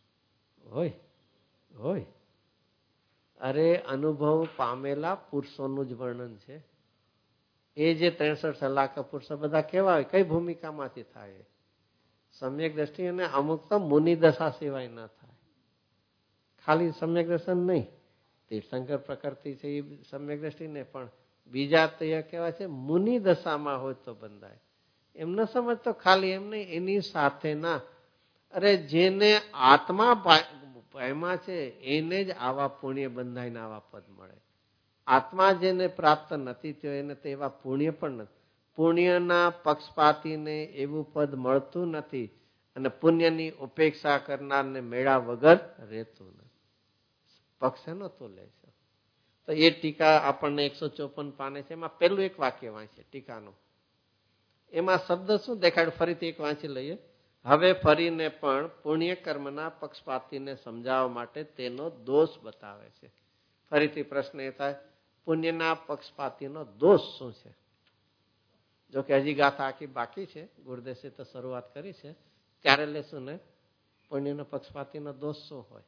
હોય? અરે અનુભવ પામેલા પુરુષોનું જ વર્ણન છે. એ જે 63 સલાકા પુરુષો બધા કેવા હોય? કઈ ભૂમિકામાંથી થાય? સમ્યક દ્રષ્ટિ અને અમુક તો મુનિ દશા સિવાય ના થાય. ખાલી સમ્યક દર્શન નહીં, તીર્થંકર પ્રકૃતિ છે એ સમ્યક દ્રષ્ટિ ને, પણ બીજા તો કેવા છે મુનિ દશામાં હોય તો બંધાય. એમ ન સમજતો ખાલી એમ નહીં, એની સાથેના અરે જેને આત્મા પામ્યા છે એને જ આવા પુણ્ય બંધાઈને આવા પદ મળે. આત્મા જેને પ્રાપ્ત નથી થયો એને તો એવા પુણ્ય પણ નથી. પુણ્યના પક્ષપાતીને એવું પદ મળતું નથી અને પુણ્યની ઉપેક્ષા કરનારને મેળા વગર રહેતું નથી. પક્ષ એનો તો લે છે. તો એ ટીકા આપણને 154 પાને છે. એમાં પહેલું એક વાક્ય વાંચે ટીકાનું. એમાં શબ્દ શું દેખાડ? ફરીથી એક વાંચી લઈએ. હવે ફરીને પણ પુણ્ય કર્મના પક્ષપાતીને સમજાવવા માટે તેનો દોષ બતાવે છે. ફરીથી પ્રશ્ન એ થાય, પુણ્યના પક્ષપાતીનો દોષ શું છે? જો કે હજી ગાથા આખી બાકી છે, ગુરુદેશે તો શરૂઆત કરી છે, ત્યારે લેશું ને પુણ્યના પક્ષપાતીનો દોષ શું હોય.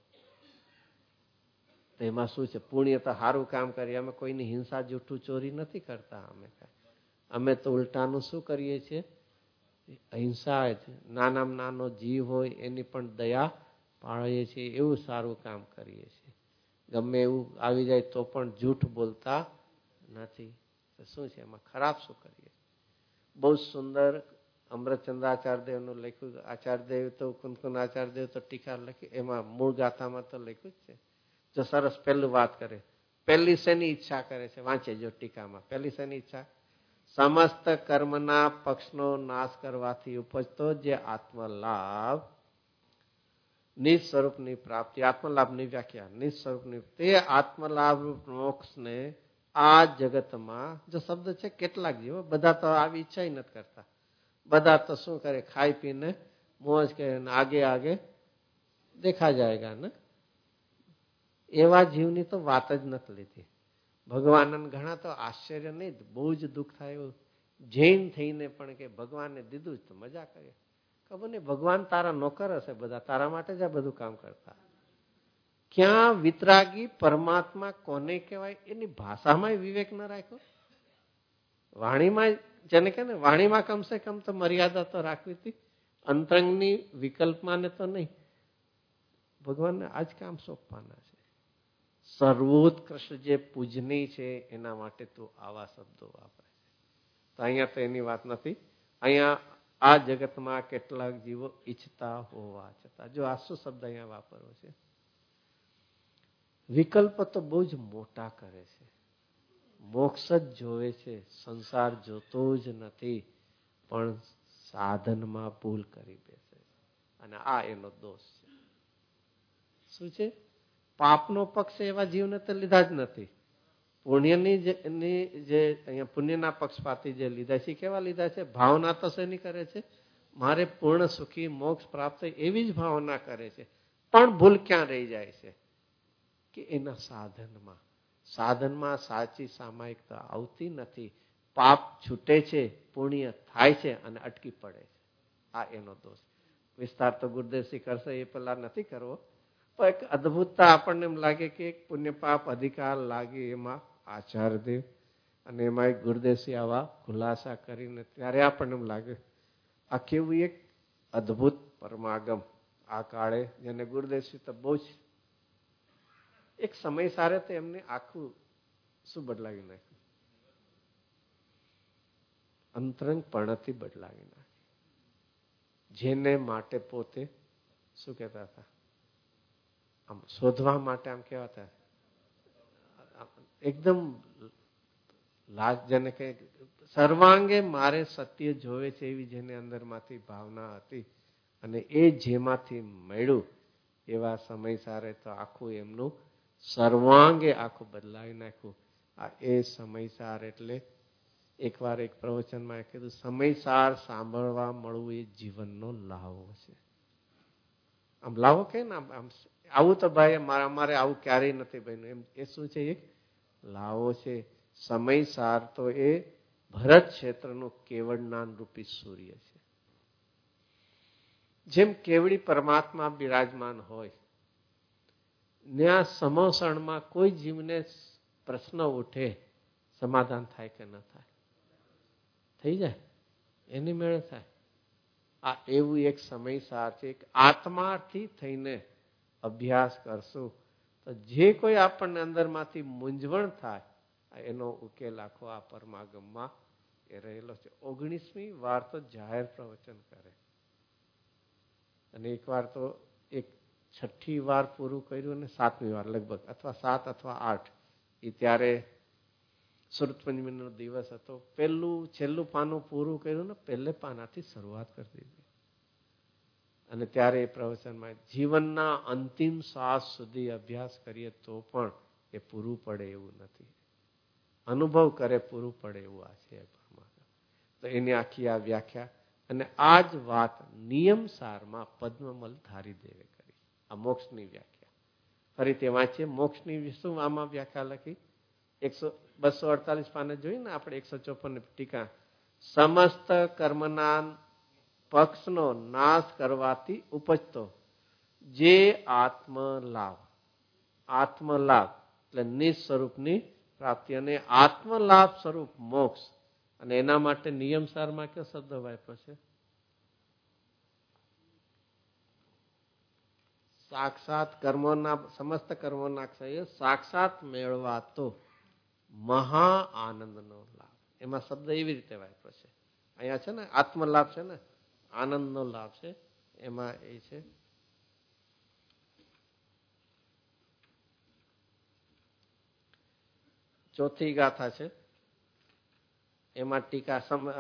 તો એમાં શું છે? પુણ્ય તો સારું કામ કરીએ, અમે કોઈની હિંસા જૂઠું ચોરી નથી કરતા. અમે તો ઉલટાનું શું કરીએ છીએ? અહિંસા નાનામાં નાનો જીવ હોય એની પણ દયા પાળીએ છીએ, એવું સારું કામ કરીએ છીએ. ગમે એવું આવી જાય તો પણ જૂઠ બોલતા નથી. શું છે એમાં ખરાબ શું કરીએ? બહુ સુંદર અમૃતચંદ્રાચાર્યદેવનું લખ્યું. આચાર્યદેવ તો કુનકુન આચાર્યદેવ તો ટીકા લખી, એમાં મૂળ ગાથામાં તો લખ્યું જ છે. જો સરસ પહેલું વાત કરે, પહેલી શેની ઈચ્છા કરે છે? વાંચે જો ટીકામાં. પહેલી શેની ઈચ્છા? સમસ્ત કર્મના પક્ષનો નાશ કરવાથી ઉપજતો જે આત્મલાભ, નિજ સ્વરૂપની પ્રાપ્તિ, આત્મલાભની વ્યાખ્યા નિજ સ્વરૂપની, તે આત્મલાભ મોક્ષને આ જગતમાં, જો શબ્દ છે કેટલાક જીવો, બધા તો આવી ઈચ્છા નથી કરતા. બધા તો શું કરે? ખાઈ પીને મોજ કરે, આગે આગે દેખા જાયગા ને. એવા જીવની તો વાત જ નથી લીધી. ભગવાન ઘણા તો આશ્ચર્ય નહીં, બહુ જ દુઃખ થાય એવું જૈન થઈને પણ કે ભગવાનને દીધું જ તો મજા કરીએ. ખબર નહીં ભગવાન તારા નોકર હશે, બધા તારા માટે જ આ બધું કામ કરતા. ક્યાં વિતરાગી પરમાત્મા કોને કહેવાય એની ભાષામાં વિવેક ન રાખ્યો. વાણીમાં, જેને કહે ને વાણીમાં કમસે કમ તો મર્યાદા તો રાખવી હતી, અંતરંગની વિકલ્પમાં ને તો નહીં. ભગવાનને આ જ કામ સોંપવાના છે. સર્વોત્કૃષ્ટ જે પૂજનીય છે એના માટે તો આવા શબ્દો વાપરે છે. તો અહીંયા તો એની વાત નથી. અહીંયા આ જગતમાં કેટલાક જીવો ઈચ્છતા હોવા છતાં, જો આ શું શબ્દ અહીંયા વાપરવો છે? વિકલ્પ તો બહુ જ મોટા કરે છે. મોક્ષ જ જોવે છે, સંસાર જોતો જ નથી, પણ સાધનમાં ભૂલ કરી બેસે. અને આ એનો દોષ છે. શું છે? પાપનો પક્ષ એવા જીવને તો લીધા જ નથી. પુણ્યની જે અહીંયા પુણ્યના પક્ષપાતી જે લીધા છે, કેવા લીધા છે? ભાવના તો શેની કરે છે? મારે પૂર્ણ સુખી મોક્ષ પ્રાપ્ત એવી જ ભાવના કરે છે. પણ ભૂલ ક્યાં રહી જાય છે? કે એના સાધનમાં. સાધનમાં સાચી સામાયિકતા આવતી નથી. પાપ છૂટે છે, પુણ્ય થાય છે અને અટકી પડે છે. આ એનો દોષ. વિસ્તાર તો ગુરુદેવસિંહ કરશે, એ પેલા નથી કરવો. પણ એક અદભુતતા આપણને એમ લાગે કે એક પુણ્ય પાપ અધિકાર લાગે એમાં આચાર્યદેવ અને એમાં એક ગુરુદેવસિંહ આવા ખુલાસા કરીને, ત્યારે આપણને એમ લાગે આ કેવું એક અદભુત પરમાગમ આ કાળે, જેને ગુરુદેવસિંહ તો બહુ જ એક સમય સારે તો એમને આખું શું બદલાવી નાખ્યું? અંતરંગ પણથી બદલાવી નાખ્યું. જેને માટે પોતે શું કહેતા હતા? આમ શોધવા માટે આમ કહેવાતા એકદમ લાજ, જેને કહે સર્વાંગે મારે સત્ય જોવે છે એવી જેને અંદરમાંથી ભાવના હતી, અને એ જેમાંથી મળ્યું એવા સમય સારે તો આખું એમનું સર્વાંગે આખું બદલાવી નાખ્યું. આ એ સમયસાર એટલે એકવાર એક પ્રવચનમાં કીધું, સમયસાર સાંભળવા મળવું એ જીવનનો લાવો છે. આમ લાવો કે ને આમ આવું તો ભાઈ અમારે આવું ક્યારેય નથી બન્યું એમ, એ શું છે? એક લાવો છે. સમયસાર તો એ ભરત ક્ષેત્રનું કેવળ જ્ઞાન રૂપી સૂર્ય છે. જેમ કેવડી પરમાત્મા બિરાજમાન હોય, ત્યાં સમોસણમાં કોઈ જીવને પ્રશ્ન ઉઠે, સમાધાન થાય કે ન થાય? થઈ જાય, એની મેળે થાય. આ એવું એક સમયસાર છે. આત્માથી થઈને અભ્યાસ કરશું તો જે કોઈ આપણને અંદરમાંથી મૂંઝવણ થાય, એનો ઉકેલ આખો આ પરમાગમમાં એ રહેલો છે. 19મી વાર તો જાહેર પ્રવચન કરે, અને એક વાર તો એક 6ઠ્ઠી વાર પૂરું કર્યું અને 7મી વાર લગભગ, અથવા 7 અથવા 8, એ ત્યારે સુરત પંચમીનો દિવસ હતો. છેલ્લું પાનું પૂરું કર્યું ને પહેલે પાનાથી શરૂઆત કરી દીધી. અને ત્યારે એ પ્રવચનમાં જીવનના અંતિમ શ્વાસ સુધી અભ્યાસ કરીએ તો પણ એ પૂરું પડે એવું નથી. અનુભવ કરે પૂરું પડે એવું આ છે. તો એની આખી આ વ્યાખ્યા અને આ જ વાત નિયમસારમાં પદ્મમલ ધારીદેવે કરી. આ મોક્ષની વ્યાખ્યા ફરીથી વાંચીએ. મોક્ષની શું આમાં વ્યાખ્યા લખી? 248 પાને જોઈ ને આપણે 154 ટીકા. સમસ્ત કર્મના પક્ષનો નાશ કરવાથી ઉપજતો જે આત્મલાભ, આત્મલાભ એટલે નિજ સ્વરૂપની પ્રાપ્તિ અને આત્મલાભ સ્વરૂપ મોક્ષ. અને એના માટે નિયમસારમાં કયો શબ્દ વાપર્યો છે? સાક્ષાત કર્મોના, સમસ્ત કર્મોના ક્ષય સાક્ષાત મેળવાતો મહા આનંદનો લાભ. એમાં શબ્દ એવી રીતે વાપર્યો છે. અહીંયા છે ને આત્મલાભ છે ને, આનંદનો લાભ છે, એમાં એ છે ચોથી ગાથા છે એમાં ટીકા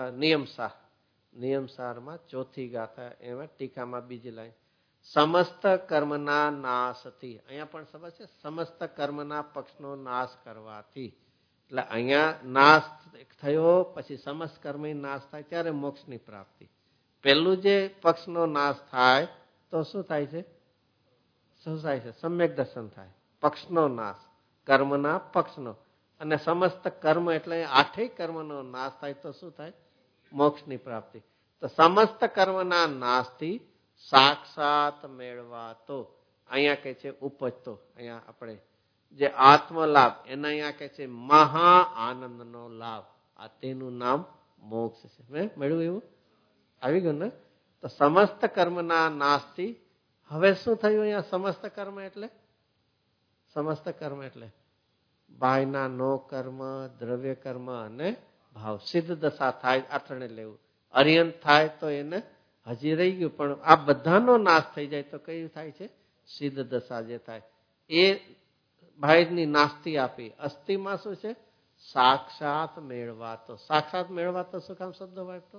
નિયમસારમાં ચોથી ગાથા એમાં ટીકામાં બીજી લાઈન સમસ્ત કર્મના નાશથી. અહીંયા પણ સમજ છે સમસ્ત કર્મના પક્ષનો નાશ કરવાથી. એટલે અહીંયા નાશ થયો પછી સમસ્ત કર્મ નાશ થાય ત્યારે મોક્ષની પ્રાપ્તિ. પેલું જે પક્ષનો નાશ થાય તો શું થાય છે? શું થાય છે? સમ્યક દર્શન થાય. પક્ષનો નાશ, કર્મના પક્ષનો. અને સમસ્ત કર્મ એટલે આઠેય કર્મનો નાશ થાય તો શું થાય? મોક્ષની પ્રાપ્તિ. તો સમસ્ત કર્મના નાશથી સાક્ષાત મેળવાતો, અહીંયા કહે છે ઉપજતો, અહીંયા આપણે જે આત્મલાભ એને અહીંયા કહે છે મહા આનંદનો લાભ. આ તેનું નામ મોક્ષ છે. મળ્યું એવું? આવી ગયું ને? તો સમસ્ત કર્મના નાશથી હવે શું થયું અહીંયા? સમસ્ત કર્મ એટલે સમસ્ત કર્મ એટલે બાયના નો કર્મ, દ્રવ્ય કર્મ અને ભાવ. સિદ્ધ દશા થાય આત્રણે લેવું. અરિયંત થાય તો એને હજી રહી ગયું, પણ આ બધાનો નાશ થઈ જાય તો કયું થાય છે? સિદ્ધ દશા જે થાય એ બાહેરની નાસ્તી આપી. અસ્થિમાં શું છે? સાક્ષાત મેળવાતો. સાક્ષાત મેળવાતો શું કામ શબ્દ વાપરતો?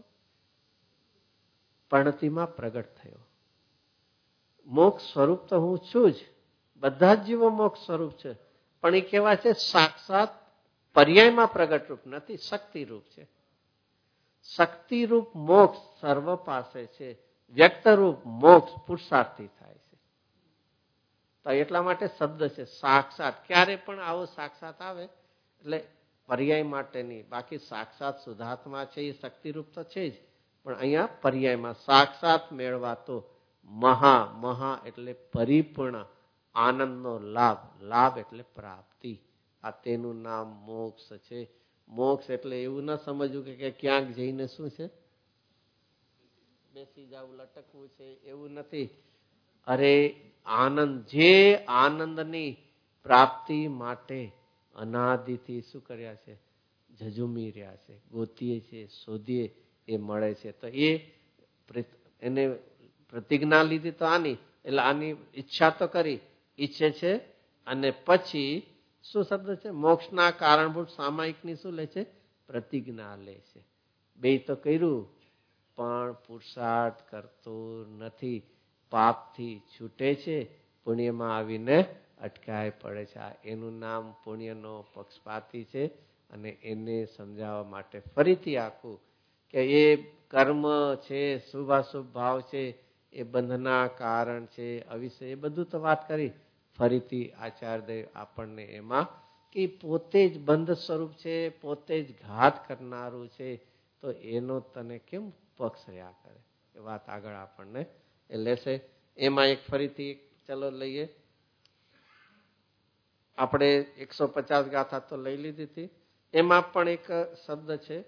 પ્રણતિમાં પ્રગટ થયો. મોક્ષ સ્વરૂપ તો હું છું જ, બધા જ જીવો મોક્ષ સ્વરૂપ છે, પણ એ કેવા છે? સાક્ષાત પર્યાયમાં પ્રગટ રૂપ નથી, શક્તિ રૂપ છે. શક્તિ રૂપ મોક્ષ સર્વ પાસે છે. વ્યક્ત રૂપ મોક્ષ પુરુષાર્થી થાય છે. તો એટલા માટે શબ્દ છે સાક્ષાત. ક્યારે પણ આવો સાક્ષાત આવે એટલે પર્યાય માટેની. બાકી સાક્ષાત શુદ્ધાત્મા છે એ શક્તિ રૂપ તો છે જ, પણ અહીંયા પર્યાયમાં સાક્ષાત મેળવાતો મહા, મહા એટલે પરિપૂર્ણ આનંદનો લાભ, લાભ એટલે પ્રાપ્તિ. આ તેનું નામ મોક્ષ છે. મોક્ષ એટલે એવું ના સમજવું કે ક્યાંક જઈને શું છે બેસી જવું, લટકવું છે, એવું નથી. અરે આનંદ, જે આનંદની પ્રાપ્તિ માટે અનાદિથી શું કર્યા છે? ઝઝુમી રહ્યા છે, ગોતીએ છે, શોધીએ, એ મળે છે. તો એને પ્રતિજ્ઞા લીધી તો આની, એટલે આની ઈચ્છા તો કરી, ઈચ્છે છે. અને પછી શું શબ્દ છે? મોક્ષના કારણભૂત સામાયિકની શું લે છે? પ્રતિજ્ઞા લે છે. બે તો કર્યું પણ પુરુષાર્થ કરતો નથી. પાપથી છૂટે છે, પુણ્યમાં આવીને અટકાય પડે છે. એનું નામ પુણ્યનો પક્ષપાતી છે. અને એને સમજાવવા માટે ફરીથી આખું કે એ કર્મ છે, શુભાશુભ ભાવ છે, એ બંધના કારણ છે, અવિષય, એ બધું તો વાત કરી. ફરીથી આચાર્યદેવ આપણને એમાં કે પોતે જ બંધ સ્વરૂપ છે, પોતે જ ઘાત કરનારું છે, તો એનો તને કેમ પક્ષ રહ્યા કરે? એ વાત આગળ આપણને એ લેશે. એમાં એક ફરીથી ચલો લઈએ. આપણે 150 ગાથા તો લઈ લીધી હતી. એમાં પણ એક શબ્દ છે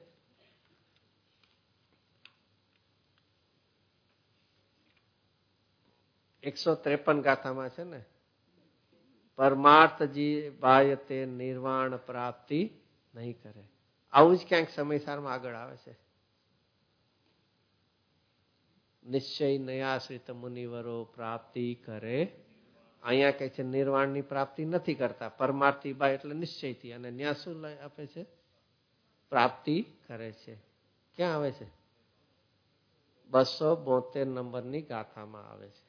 એકસો 53 ગાથામાં છે ને, પરમાર્થજી બાય તે નિર્વાણ પ્રાપ્તિ નહીં કરે. આવું જ ક્યાંક સમયસારમાં આગળ આવે છે. નિશ્ચય નયાશ્રિત મુનિવરો પ્રાપ્તિ કરે. અહીંયા કહે છે નિર્વાણની પ્રાપ્તિ નથી કરતા. પરમાર્થી બાય એટલે નિશ્ચયથી. અને ન્યા શું આપે છે? પ્રાપ્તિ કરે છે. ક્યાં આવે છે? 272 નંબરની ગાથામાં આવે છે.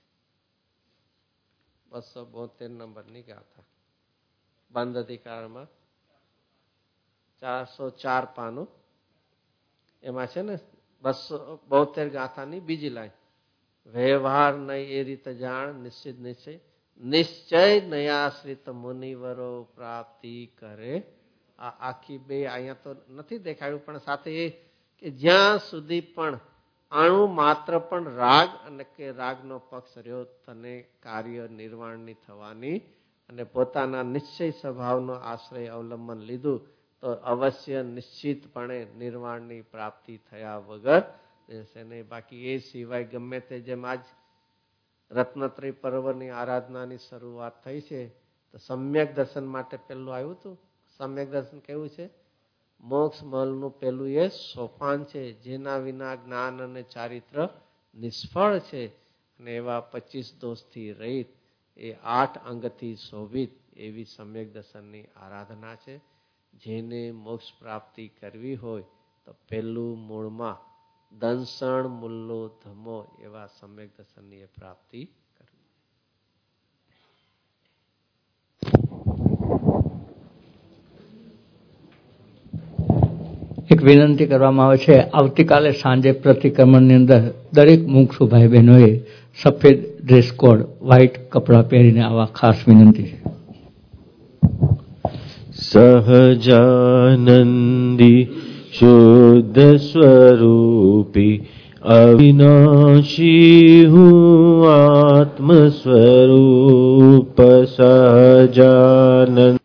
272 નંબરની ગાથા, બંધ અધિકારમાં 404 પાનું. એમાં છે ને 272 ગાથાની બીજી લાઈન. વ્યવહાર નહીં એ રીતે જાણ નિશ્ચિત નિશ્ચય નિશ્ચય નયાશ્રિત મુનિવરો પ્રાપ્તિ કરે. આ આખી બે અહીંયા તો નથી દેખાડ્યું, પણ સાથે એ કે જ્યાં સુધી પણ અણુ માત્ર પણ રાગ અને કે રાગનો પક્ષ રહ્યો તને કાર્ય નિર્વાણની થવાની અને પોતાના નિશ્ચય સ્વભાવનો આશ્રય અવલંબન લીધું તો અવશ્ય નિશ્ચિતપણે નિર્વાણની પ્રાપ્તિ થયા વગર રહેશે નહીં. બાકી એ સિવાય ગમે તે જેમ આજ રત્નત્રય પર્વની આરાધનાની શરૂઆત થઈ છે તો સમ્યક દર્શન માટે પેલું આવ્યું હતું. સમ્યક દર્શન કેવું છે? મોક્ષ મલનું પેલું એ સોપાન છે, જેના વિના જ્ઞાન અને ચારિત્ર નિષ્ફળ છે. અને એવા 25 દોષથી રહિત એ 8 અંગથી શોભિત એવી સમ્યક દર્શનની આરાધના છે. જેને મોક્ષ પ્રાપ્તિ કરવી હોય તો પેલું મૂળમાં દંસણ મુલ્લો ધમો એવા સમ્યક દર્શનની પ્રાપ્તિ કરવી. એક વિનંતી કરવામાં આવે છે, આવતીકાલે સાંજે પ્રતિક્રમણની અંદર દરેક મુમુક્ષુ ભાઈ બહેનોએ સફેદ ડ્રેસ કોડ વ્હાઇટ કપડાં પહેરીને આવા ખાસ વિનંતી છે. સહજાનંદી શુદ્ધ સ્વરૂપી અવિનાશી હું આત્મ સ્વરૂપ સહજાનંદ